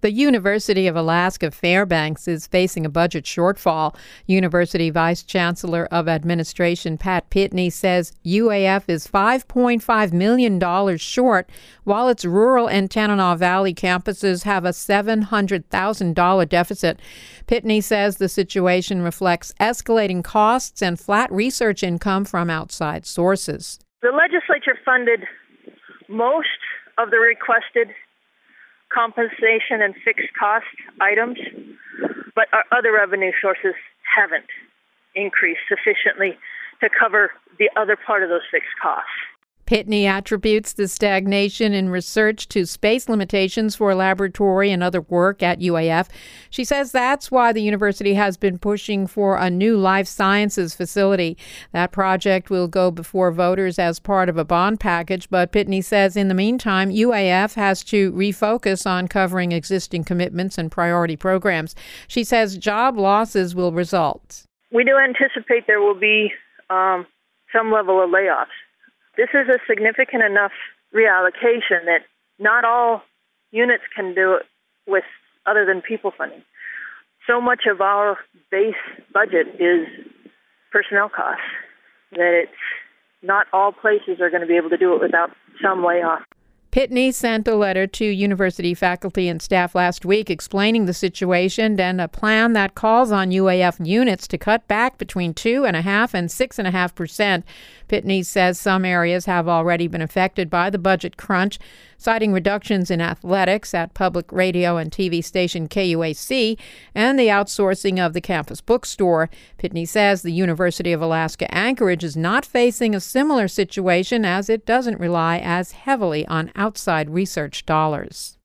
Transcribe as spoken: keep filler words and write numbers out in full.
The University of Alaska Fairbanks is facing a budget shortfall. University Vice Chancellor of Administration Pat Pitney says U A F is five point five million dollars short, while its rural and Tanana Valley campuses have a seven hundred thousand dollars deficit. Pitney says the situation reflects escalating costs and flat research income from outside sources. The legislature funded most of the requested compensation and fixed cost items, but our other revenue sources haven't increased sufficiently to cover the other part of those fixed costs. Pitney attributes the stagnation in research to space limitations for laboratory and other work at U A F. She says that's why the university has been pushing for a new life sciences facility. That project will go before voters as part of a bond package, but Pitney says in the meantime, U A F has to refocus on covering existing commitments and priority programs. She says job losses will result. We do anticipate there will be um, some level of layoffs. This is a significant enough reallocation that not all units can do it with other than people funding. So much of our base budget is personnel costs that it's not all places are going to be able to do it without some layoff. Pitney sent a letter to university faculty and staff last week explaining the situation and a plan that calls on U A F units to cut back between two point five and six point five percent. Pitney says some areas have already been affected by the budget crunch, citing reductions in athletics at public radio and T V station K U A C and the outsourcing of the campus bookstore. Pitney says the University of Alaska Anchorage is not facing a similar situation as it doesn't rely as heavily on outside research dollars.